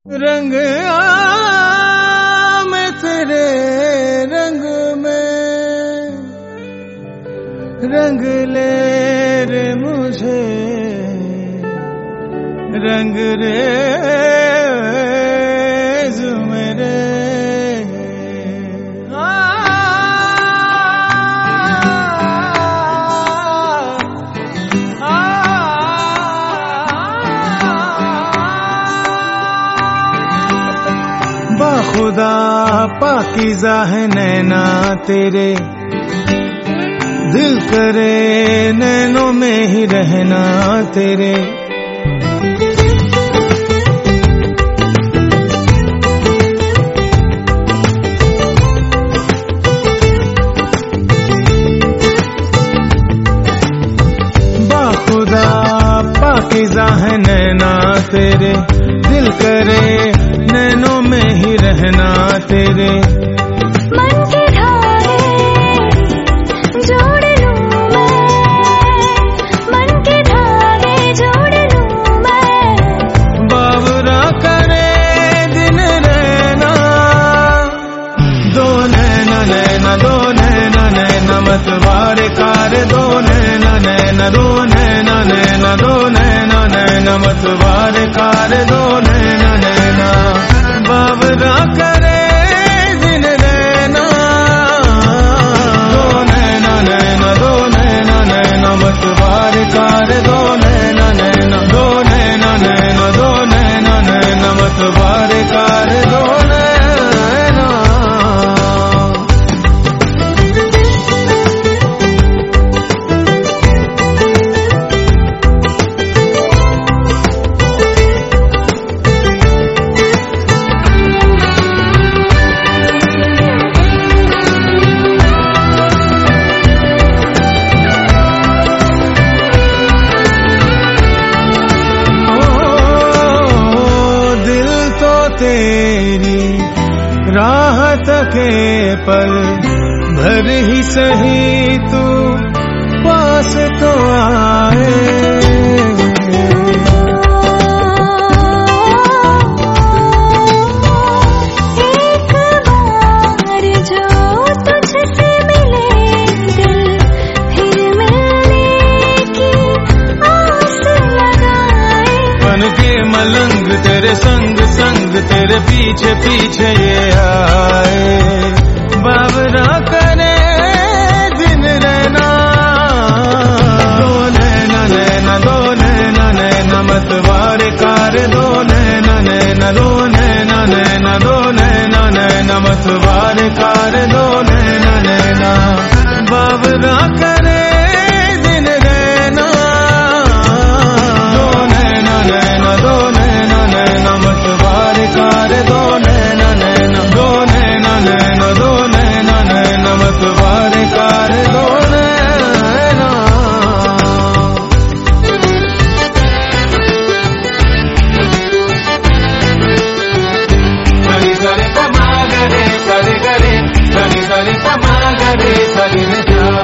रंग में तेरे रंग में रंग ले रे मुझे रंग रेज मेरे बाखुदा पाकीज़ा है नैना तेरे दिल करे नैनों में ही रहना तेरे बाखुदा पाकीज़ा है नैना तेरे दिल करे नैनों में ही रहना तेरे मन के धागे जोड़ लूं मैं मन के धागे जोड़ लूं मैं बावरा करे दिन रहना दो नैना नैना दो नैना नैना मत वारे कार दो नैना नैना दो नैना नैना दो नैना नैना मत वारे कार दो नैना नैना बावरा करे दिन रहना दो नैना नैना दो नैना नैना मत वारे कार दो नैना नैना दो नैना नैना दो नैना नैना मत वारे कार दो नैना तेरी राहत के पल भर ही सही तू पास तो आए एक बार जो तुझसे मिले दिल फिर मिलने की आस लगाए बन के मलंग तेरे संग संग तेरे पीछे पीछे ये आए बावरा करे दिन रहना दो नैना नैना दो नैना नैना मत वारे कार दो नैना नैना दो नैना नैना दो नैना नैना मत वारे कार दो नैना नैना बावरा करे दिन रहना दो नैना नैना दो नैना नैना मत वारे कार दो नैना नैना दो नैना नैना दो नैना नैना मत वारे कार दो नैना सरी सरी पमा गरे सरी गरे सरी सरी पमा गरे सरी रे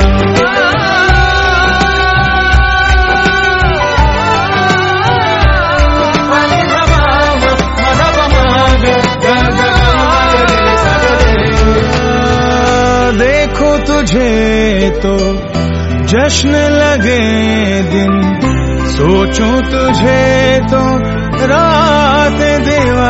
देखो तुझे तो जश्न लगे दिन सोचूं तुझे तो रात दीवार